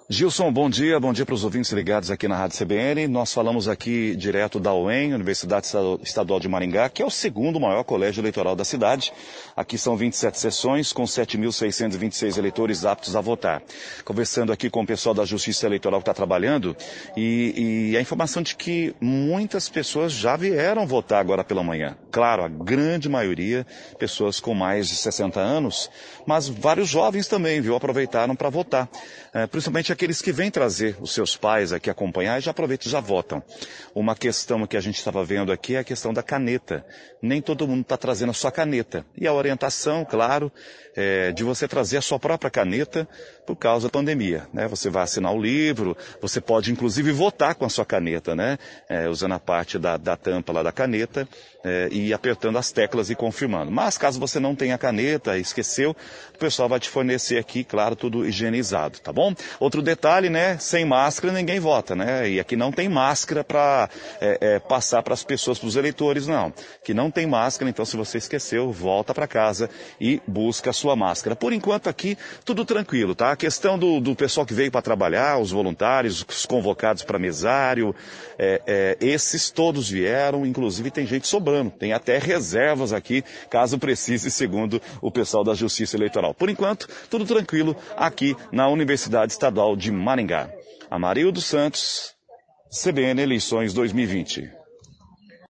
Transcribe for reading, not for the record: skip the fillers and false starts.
Gilson, bom dia para os ouvintes ligados aqui na Rádio CBN. Nós falamos aqui direto da UEM, Universidade Estadual de Maringá, que é o segundo maior colégio eleitoral da cidade. Aqui são 27 sessões com 7.626 eleitores aptos a votar. Conversando aqui com o pessoal da Justiça Eleitoral que está trabalhando e a informação de que muitas pessoas já vieram votar agora pela manhã. Claro, a grande maioria, pessoas com mais de 60 anos, mas vários jovens também, aproveitaram para votar. Principalmente aqueles que vêm trazer os seus pais aqui acompanhar e já aproveitam e já votam. Uma questão que a gente estava vendo aqui é a questão da caneta. Nem todo mundo está trazendo a sua caneta. E a orientação, claro, é de você trazer a sua própria caneta por causa da pandemia, né? Você vai assinar o livro, você pode inclusive votar com a sua caneta, né? Usando a parte da tampa lá da caneta e apertando as teclas e confirmando. Mas caso você não tenha caneta, esqueceu, o pessoal vai te fornecer aqui, claro, tudo higienizado, tá bom? Outro detalhe, né? Sem máscara ninguém vota, né? E aqui não tem máscara para passar para as pessoas, para os eleitores, não. Que não tem máscara, então se você esqueceu, volta para casa e busca a sua máscara. Por enquanto aqui, tudo tranquilo, tá? A questão do pessoal que veio para trabalhar, os voluntários, os convocados para mesário, esses todos vieram, inclusive tem gente sobrando, tem até reservas aqui, caso precise, segundo o pessoal da Justiça Eleitoral. Por enquanto, tudo tranquilo aqui na Universidade Estadual de Maringá. Amarildo Santos, CBN Eleições 2020.